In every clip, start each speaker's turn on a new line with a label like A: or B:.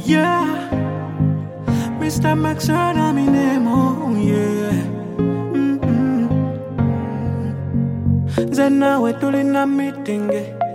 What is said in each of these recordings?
A: Yeah, Mr. Max I'm in emo, yeah. Zena we tulina meeting,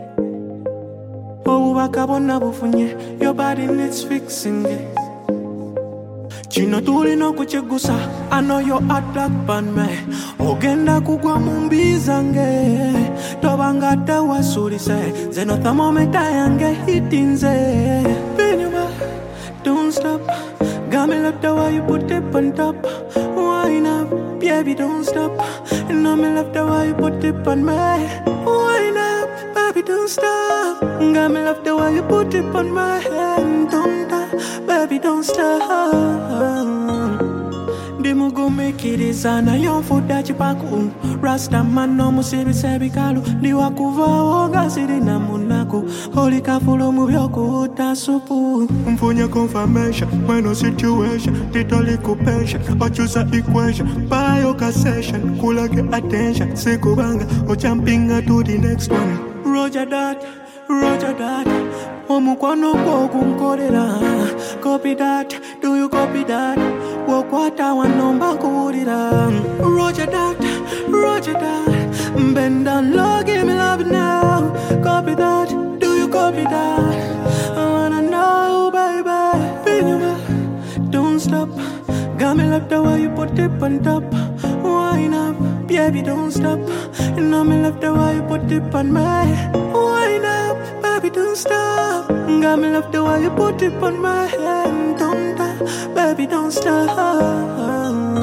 A: oh wakabona bufunye, your body needs fixing. Chino tulino kuchigusa, I know you're a dark pan me. Ogenda kugwa mumbizange, tobangata wasurise, zeno thermometer yange hitinze. Don't stop, got me love the way you put it on top. Wine up, baby, don't stop. And know me love the way you put it on me. Wine up, baby, don't stop. Got me love the way you put it on my hand. Don't stop, baby, don't stop. Dimugo make it is ana yon food that you pack Rasta man no musibi sebi kalu Diwa kuva oga siri na munaku Holy kafulo mubyoku utasupu Mfunya confirmation when no situation Titoli kupensha or choose a equation Buy your session Kula get attention Sikubanga or jumping to the next one Roger that Omukwano kwoku nkolera Copy that, do you copy that? Wokwata wanomba kuwulira Roger that Bend down low, give me love now Copy that, do you copy that? I wanna know, baby Don't stop Got me love the way you put it on top Wine up, baby, don't stop You know me love the way you put it on me Wine up, baby, don't stop Got me love the way you put it on my hand Don't stop, baby, don't stop